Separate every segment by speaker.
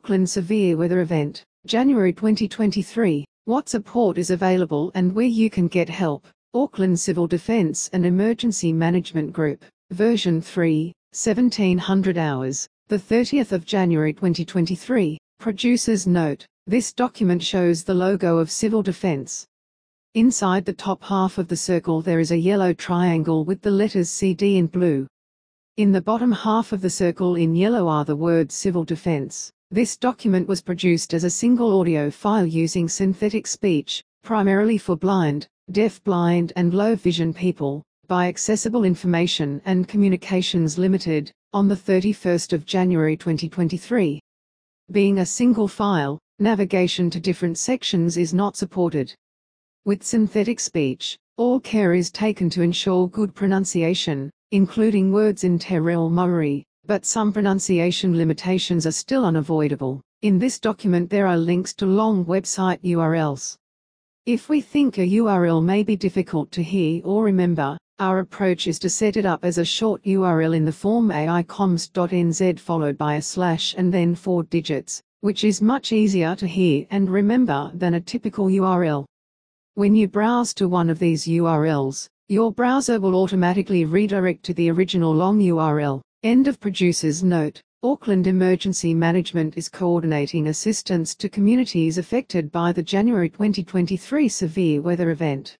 Speaker 1: Auckland Severe Weather Event, January 2023. What support is available and where you can get help. Auckland Civil Defence and Emergency Management Group, version 3, 1700 hours, the 30th of January 2023. Producer's note: this document shows the logo of Civil Defence. Inside the top half of the circle there is a yellow triangle with the letters CD in blue. In the bottom half of the circle in yellow are the words Civil Defence. This document was produced as a single audio file using synthetic speech, primarily for blind, deaf-blind and low-vision people, by Accessible Information and Communications Limited, on the 31st of January 2023. Being a single file, navigation to different sections is not supported. With synthetic speech, all care is taken to ensure good pronunciation, including words in Te Reo Maori, but some pronunciation limitations are still unavoidable. In this document there are links to long website URLs. If we think a URL may be difficult to hear or remember, our approach is to set it up as a short URL in the form aicoms.nz followed by a slash and then 4 digits, which is much easier to hear and remember than a typical URL. When you browse to one of these URLs, your browser will automatically redirect to the original long URL. End of producer's note. Auckland Emergency Management is coordinating assistance to communities affected by the January 2023 severe weather event.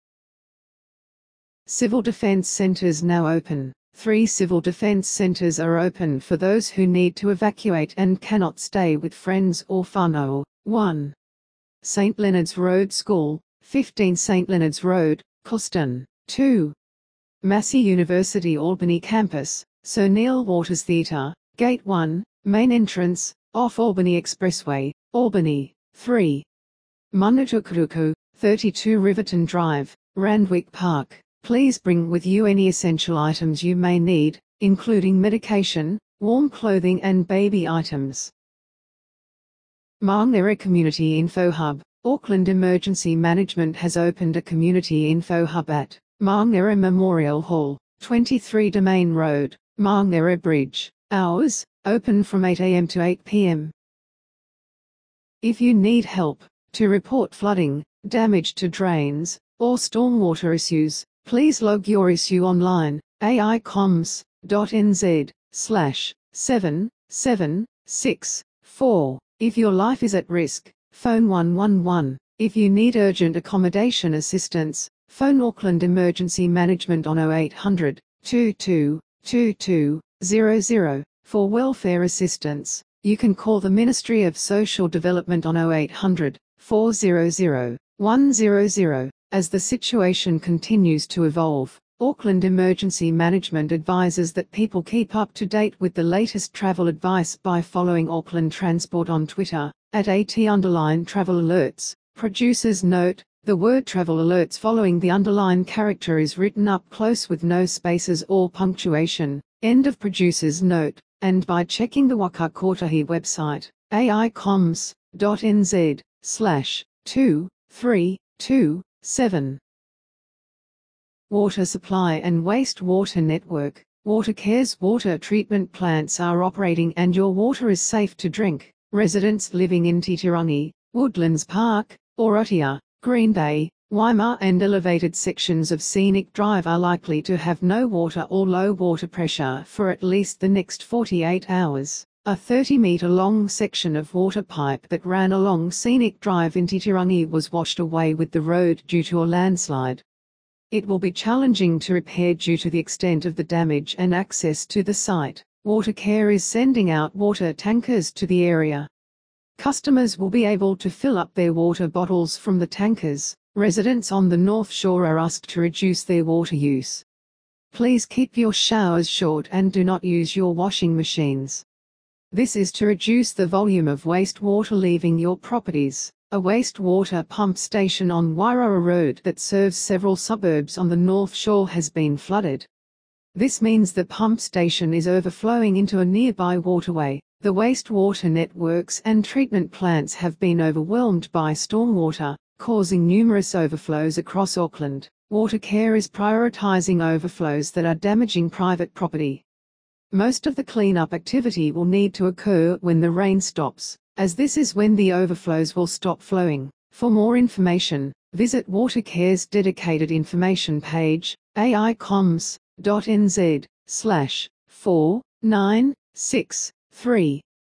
Speaker 1: Civil Defence Centres now open. 3 civil defence centres are open for those who need to evacuate and cannot stay with friends or whānau. 1. St Leonard's Road School, 15 St Leonard's Road, Coston. 2. Massey University Albany Campus, Sir Neil Waters Theatre, Gate 1, Main Entrance, off Albany Expressway, Albany. 3. Manatukuruku, 32 Riverton Drive, Randwick Park. Please bring with you any essential items you may need, including medication, warm clothing and baby items. Maungere Community Info Hub. Auckland Emergency Management has opened a Community Info Hub at Maungere Memorial Hall, 23 Domain Road, Maungere Bridge. Hours, open from 8 a.m. to 8 p.m. If you need help to report flooding, damage to drains, or stormwater issues, please log your issue online, aicoms.nz/7764. If your life is at risk, phone 111. If you need urgent accommodation assistance, phone Auckland Emergency Management on 0800 22 22 00. For welfare assistance, you can call the Ministry of Social Development on 0800 400 100. As the situation continues to evolve, Auckland Emergency Management advises that people keep up to date with the latest travel advice by following Auckland Transport on Twitter, at @travel alerts. Producer's note: the word travel alerts following the underline character is written up close with no spaces or punctuation. End of producer's note. And by checking the Waka Kotahi website, aicoms.nz/2327. Water Supply and Wastewater Network. Watercare's water treatment plants are operating and your water is safe to drink. Residents living in Titirangi, Woodlands Park, Orotia, Green Bay, Waima and elevated sections of Scenic Drive are likely to have no water or low water pressure for at least the next 48 hours. A 30-metre-long section of water pipe that ran along Scenic Drive in Titirangi was washed away with the road due to a landslide. It will be challenging to repair due to the extent of the damage and access to the site. Watercare is sending out water tankers to the area. Customers will be able to fill up their water bottles from the tankers. Residents on the North Shore are asked to reduce their water use. Please keep your showers short and do not use your washing machines. This is to reduce the volume of wastewater leaving your properties. A wastewater pump station on Wairoa Road that serves several suburbs on the North Shore has been flooded. This means the pump station is overflowing into a nearby waterway. The wastewater networks and treatment plants have been overwhelmed by stormwater, causing numerous overflows across Auckland. Watercare is prioritising overflows that are damaging private property. Most of the clean-up activity will need to occur when the rain stops. as this is when the overflows will stop flowing. For more information, visit Watercare's dedicated information page, aicoms.nz/4963.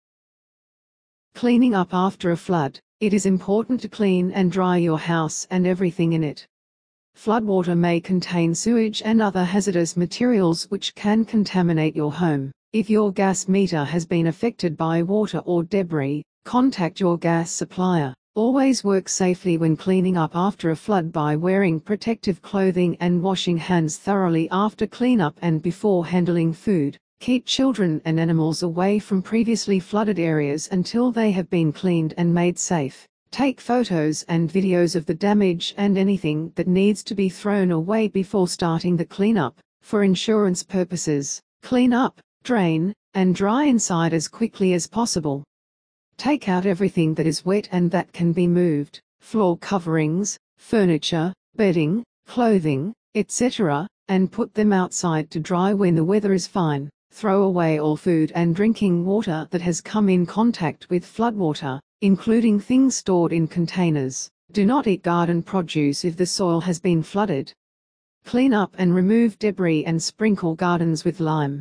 Speaker 1: Cleaning up after a flood. It is important to clean and dry your house and everything in it. Floodwater may contain sewage and other hazardous materials which can contaminate your home. If your gas meter has been affected by water or debris, contact your gas supplier. Always work safely when cleaning up after a flood by wearing protective clothing and washing hands thoroughly after cleanup and before handling food. Keep children and animals away from previously flooded areas until they have been cleaned and made safe. Take photos and videos of the damage and anything that needs to be thrown away before starting the cleanup. For insurance purposes, clean up, drain, and dry inside as quickly as possible. Take out everything that is wet and that can be moved, floor coverings, furniture, bedding, clothing, etc., and put them outside to dry when the weather is fine. Throw away all food and drinking water that has come in contact with floodwater, including things stored in containers. Do not eat garden produce if the soil has been flooded. Clean up and remove debris and sprinkle gardens with lime.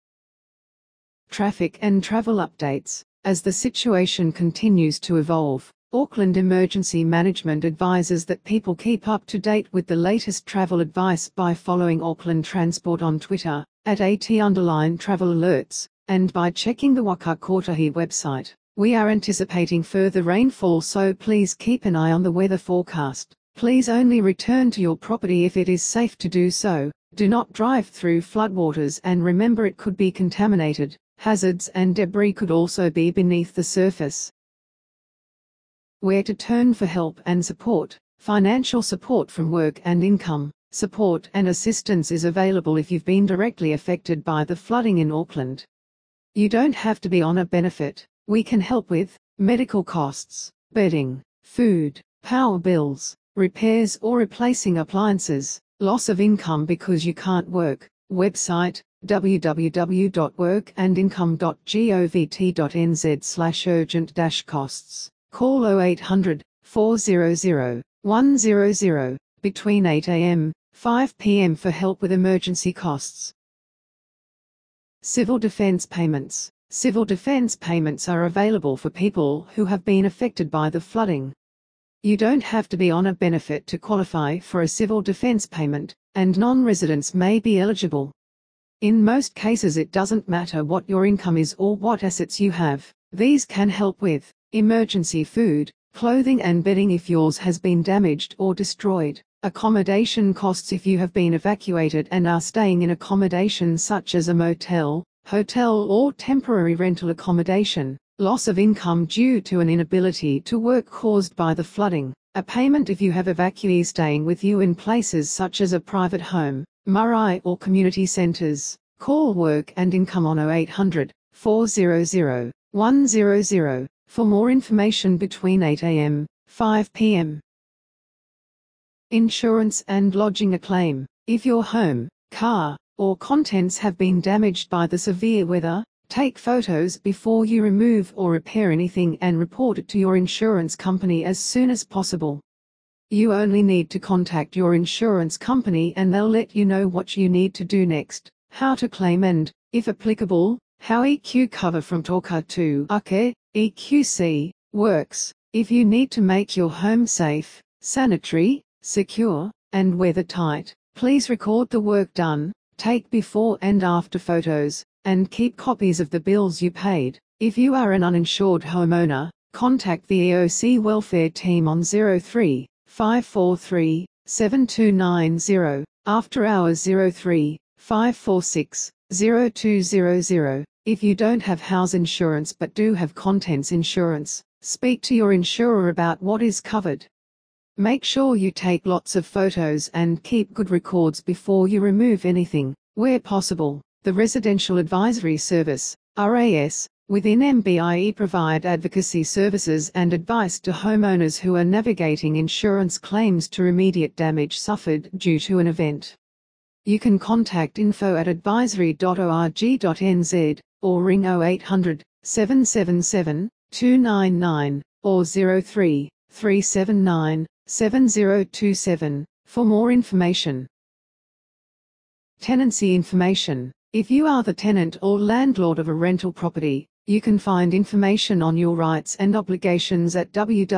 Speaker 1: Traffic and travel updates. As the situation continues to evolve, Auckland Emergency Management advises that people keep up to date with the latest travel advice by following Auckland Transport on Twitter, @AT_travel alerts, and by checking the Waka Kotahi website. We are anticipating further rainfall, so please keep an eye on the weather forecast. Please only return to your property if it is safe to do so. Do not drive through floodwaters and remember it could be contaminated. Hazards and debris could also be beneath the surface. Where to turn for help and support. Financial support from Work and Income. Support and assistance is available if you've been directly affected by the flooding in Auckland. You don't have to be on a benefit. We can help with medical costs, bedding, food, power bills, repairs or replacing appliances, loss of income because you can't work. Website www.workandincome.govt.nz/urgent-costs. Call 0800 400 100 between 8 a.m. 5 p.m. for help with emergency costs. Civil defense payments. Civil defense payments are available for people who have been affected by the flooding. You don't have to be on a benefit to qualify for a civil defense payment, and non-residents may be eligible. In most cases it doesn't matter what your income is or what assets you have. These can help with emergency food, clothing and bedding if yours has been damaged or destroyed, accommodation costs if you have been evacuated and are staying in accommodation such as a motel, hotel or temporary rental accommodation, loss of income due to an inability to work caused by the flooding, a payment if you have evacuees staying with you in places such as a private home, marae or community centres. Call Work and Income on 0800 400 100 for more information between 8 a.m. 5 p.m. Insurance and lodging a claim. If your home, car, or contents have been damaged by the severe weather, take photos before you remove or repair anything and report it to your insurance company as soon as possible. You only need to contact your insurance company and they'll let you know what you need to do next, how to claim and, if applicable, how EQ cover from Toka to Ake, EQC, works. If you need to make your home safe, sanitary, secure, and weathertight, please record the work done, take before and after photos, and keep copies of the bills you paid. If you are an uninsured homeowner, contact the EOC welfare team on 03 543 7290, after hours 03 546 0200. If you don't have house insurance but do have contents insurance, speak to your insurer about what is covered. Make sure you take lots of photos and keep good records before you remove anything. Where possible, the Residential Advisory Service, RAS, within MBIE provide advocacy services and advice to homeowners who are navigating insurance claims to remediate damage suffered due to an event. You can contact info@advisory.org.nz or ring 0800 777 299 or 03 379 7027 for more information. Tenancy information. If you are the tenant or landlord of a rental property, you can find information on your rights and obligations at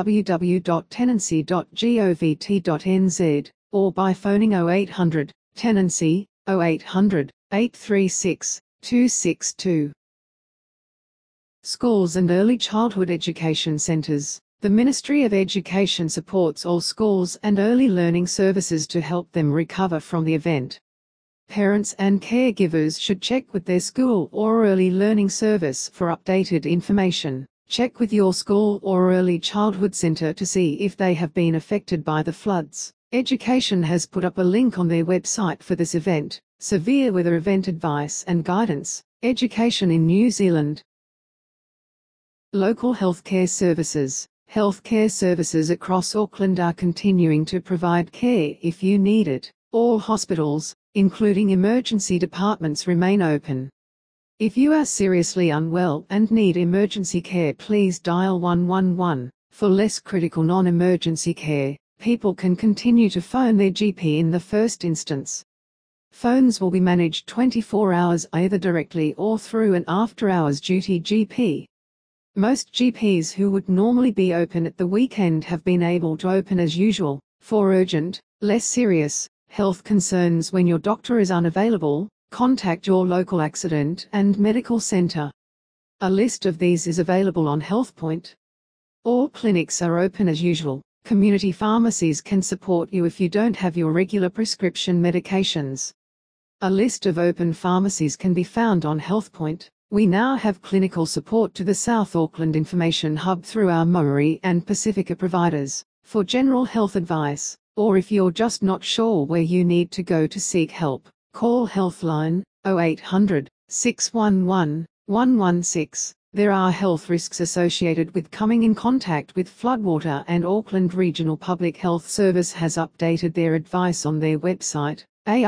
Speaker 1: www.tenancy.govt.nz or by phoning 0800 Tenancy 0800 836 262. Schools and early childhood education centres. The Ministry of Education supports all schools and early learning services to help them recover from the event. Parents and caregivers should check with their school or early learning service for updated information. Check with your school or early childhood centre to see if they have been affected by the floods. Education has put up a link on their website for this event, Severe Weather Event Advice and Guidance, Education in New Zealand. Local healthcare services. Healthcare services across Auckland are continuing to provide care if you need it. All hospitals, including emergency departments, remain open. If you are seriously unwell and need emergency care, please dial 111. For less critical non-emergency care, people can continue to phone their GP in the first instance. Phones will be managed 24 hours either directly or through an after-hours duty GP. Most GPs who would normally be open at the weekend have been able to open as usual. For urgent, less serious health concerns when your doctor is unavailable, contact your local accident and medical centre. A list of these is available on HealthPoint. All clinics are open as usual. Community pharmacies can support you if you don't have your regular prescription medications. A list of open pharmacies can be found on HealthPoint. We now have clinical support to the South Auckland Information Hub through our Maori and Pacifica providers. For general health advice, or if you're just not sure where you need to go to seek help, call Healthline 0800 611 116. There are health risks associated with coming in contact with floodwater, and Auckland Regional Public Health Service has updated their advice on their website,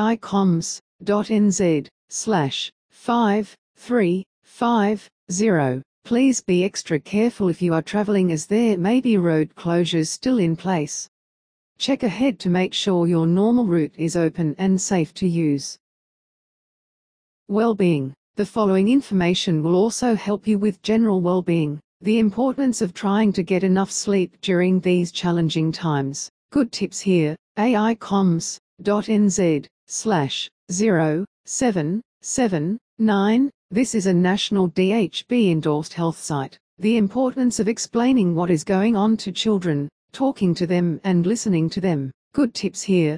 Speaker 1: aicoms.nz/5350. Please be extra careful if you are travelling, as there may be road closures still in place. Check ahead to make sure your normal route is open and safe to use. Well-being. The following information will also help you with general well-being. The importance of trying to get enough sleep during these challenging times. Good tips here. aicoms.nz/0779. This is a national DHB-endorsed health site. The importance of explaining what is going on to children, talking to them and listening to them. Good tips here.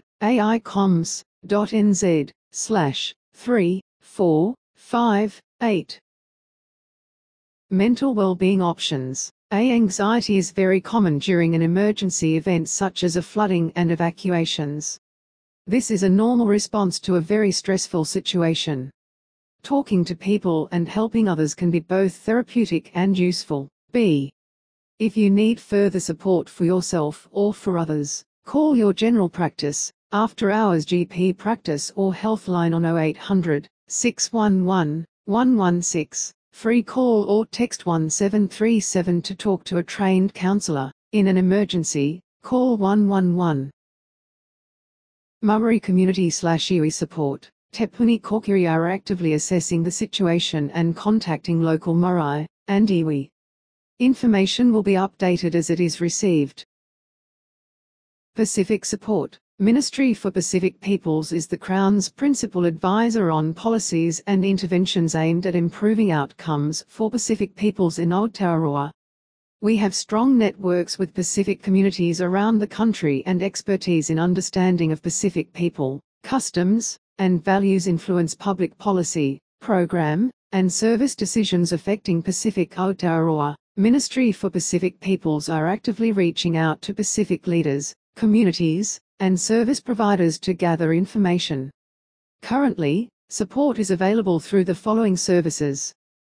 Speaker 1: aicoms.nz/3458. Mental well-being options. Anxiety is very common during an emergency event such as a flooding and evacuations. This is a normal response to a very stressful situation. Talking to people and helping others can be both therapeutic and useful. B. If you need further support for yourself or for others, call your general practice, after-hours GP practice or Healthline on 0800 611 116. Free call or text 1737 to talk to a trained counsellor. In an emergency, call 111. Maori Community/iwi support. Te Puni Kokiri are actively assessing the situation and contacting local marae and iwi. Information will be updated as it is received. Pacific Support. Ministry for Pacific Peoples is the Crown's principal advisor on policies and interventions aimed at improving outcomes for Pacific peoples in Aotearoa. We have strong networks with Pacific communities around the country and expertise in understanding of Pacific people, customs, and values influence public policy, program, and service decisions affecting Pacific Aotearoa. Ministry for Pacific Peoples are actively reaching out to Pacific leaders, communities, and service providers to gather information. Currently, support is available through the following services: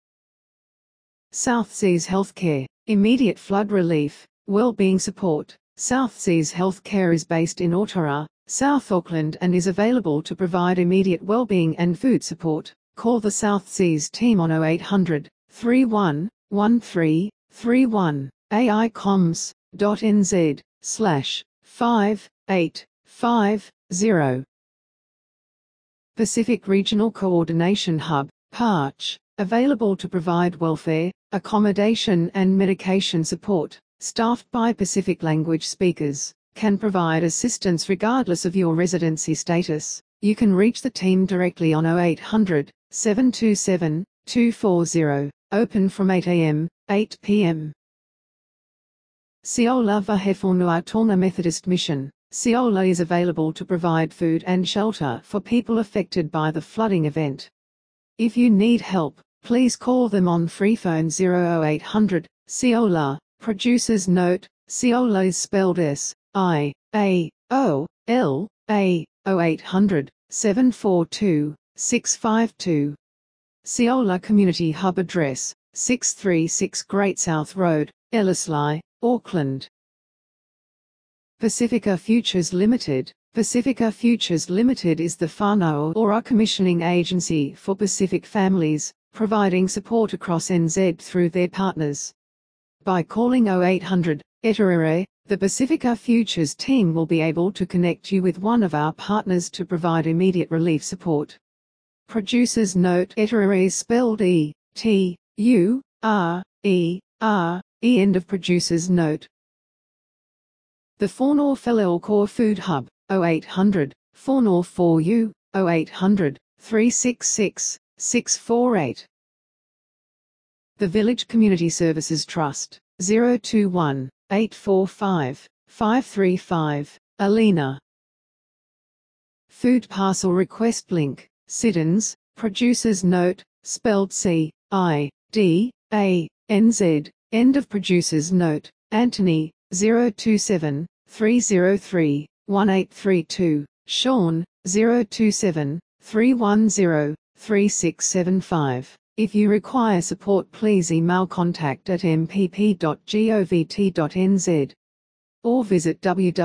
Speaker 1: South Seas Healthcare, immediate flood relief, well-being support. South Seas Healthcare is based in Otara, South Auckland, and is available to provide immediate well-being and food support. Call the South Seas team on 0800 3113 aicoms.nz/5850. Pacific Regional Coordination Hub, PARCH, available to provide welfare, accommodation and medication support, staffed by Pacific language speakers, can provide assistance regardless of your residency status. You can reach the team directly on 0800 727 240, open from 8 a.m., 8 p.m. Siola Vahefornuatonga Methodist Mission. Siola is available to provide food and shelter for people affected by the flooding event. If you need help, please call them on free phone 0800 Siola. Producer's note: Siola is spelled S-I-A-O-L-A, 0800 742 652. Siola Community Hub address: 636 Great South Road, Ellerslie, Auckland. Pacifica Futures Limited. Pacifica Futures Limited is the whānau or commissioning agency for Pacific families, providing support across NZ through their partners. By calling 0800 Eterere, the Pacifica Futures team will be able to connect you with one of our partners to provide immediate relief support. Producer's note: Eterere is spelled E-T-U-R-E-R-E. End of producer's note. The Whanau Wheleo Core Food Hub, 0800 Whanau 4U, 0800 366 648. The Village Community Services Trust, 021 845 535, Alina. Food Parcel Request Link, Siddons, producer's note, spelled C-I-D-A-N-Z, end of producer's note, Anthony, 027 303 1832, Sean, 027 310 3675. If you require support, please email contact@mpp.govt.nz or visit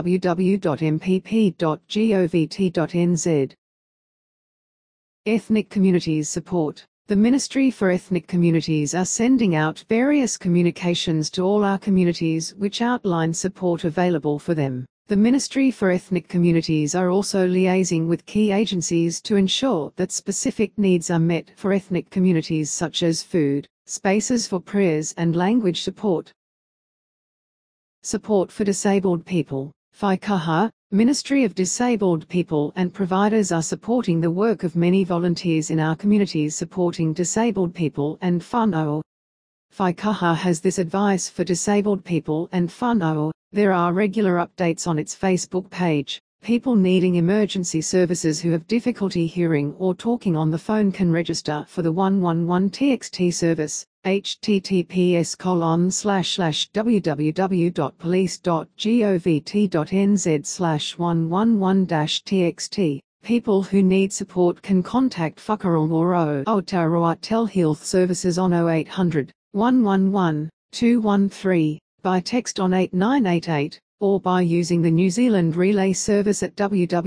Speaker 1: www.mpp.govt.nz. Ethnic Communities Support. The Ministry for Ethnic Communities are sending out various communications to all our communities which outline support available for them. The Ministry for Ethnic Communities are also liaising with key agencies to ensure that specific needs are met for ethnic communities such as food, spaces for prayers and language support. Support for disabled people. Whaikaha, Ministry of Disabled People and providers are supporting the work of many volunteers in our communities supporting disabled people and whānau. Whaikaha has this advice for disabled people and whānau. There are regular updates on its Facebook page. People needing emergency services who have difficulty hearing or talking on the phone can register for the 111 TXT service, https://www.police.govt.nz/111-TXT. People who need support can contact Whakarongo Aotearoa Telehealth Services on 0800 111 213 by text on 8988, or by using the New Zealand Relay service at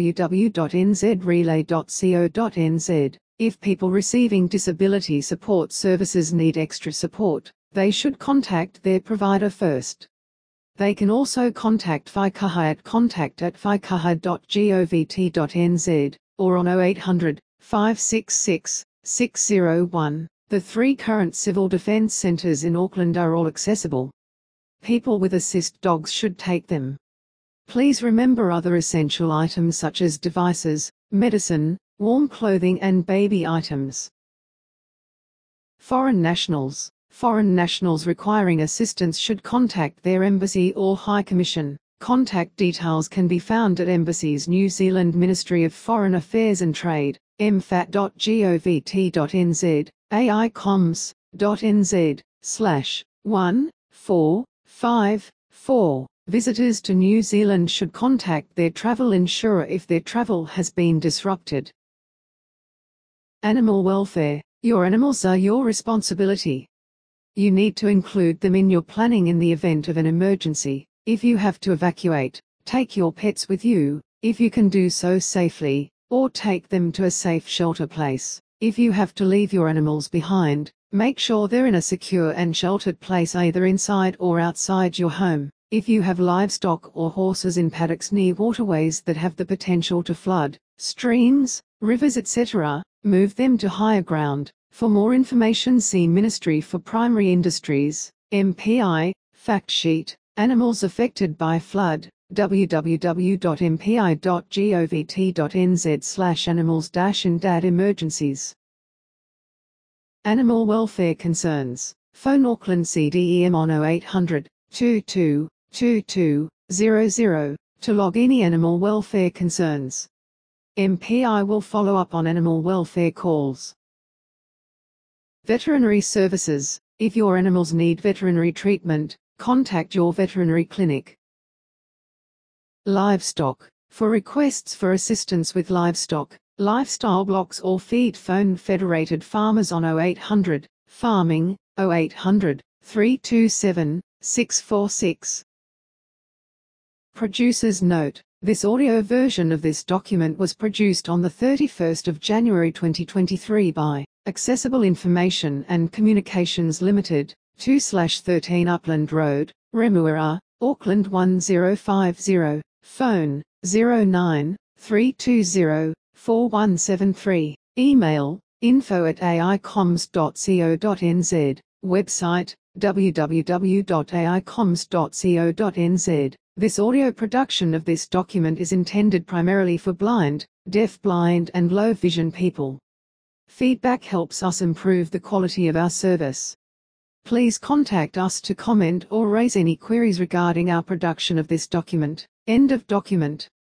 Speaker 1: www.nzrelay.co.nz. If people receiving disability support services need extra support, they should contact their provider first. They can also contact Whaikaha at contact@whaikaha.govt.nz, or on 0800 566 601. The 3 current civil defence centres in Auckland are all accessible. People with assist dogs should take them. Please remember other essential items such as devices, medicine, warm clothing and baby items. Foreign nationals. Foreign nationals requiring assistance should contact their embassy or High Commission. Contact details can be found at Embassies New Zealand Ministry of Foreign Affairs and Trade, mfat.govt.nz, aicoms.nz/1454. Visitors to New Zealand should contact their travel insurer if their travel has been disrupted. Animal welfare. Your animals are your responsibility. You need to include them in your planning in the event of an emergency. If you have to evacuate, take your pets with you, if you can do so safely, or take them to a safe shelter place. If you have to leave your animals behind, Make sure they're in a secure and sheltered place either inside or outside your home. If you have livestock or horses in paddocks near waterways that have the potential to flood, streams, rivers, etc., move them to higher ground. For more information, see Ministry for Primary Industries, MPI, fact sheet, Animals affected by flood, www.mpi.gov.nz/animals-in-emergencies. Animal welfare concerns. Phone Auckland CDEM on 0800 22 22 00 to log any animal welfare concerns. MPI will follow up on animal welfare calls. Veterinary services. If your animals need veterinary treatment, contact your veterinary clinic. Livestock. For requests for assistance with livestock, lifestyle blocks or feed, phone Federated Farmers on 0800 Farming 0800 327 646. Producer's note: this audio version of this document was produced on the 31st of January 2023 by Accessible Information and Communications Limited, 2/13 Upland Road, Remuera, Auckland 1050, phone 09 320 4173, email info@aicoms.co.nz, website www.aicoms.co.nz. This audio production of this document is intended primarily for blind, deaf-blind and low vision people. Feedback helps us improve the quality of our service. Please contact us to comment or raise any queries regarding our production of this document. End of document.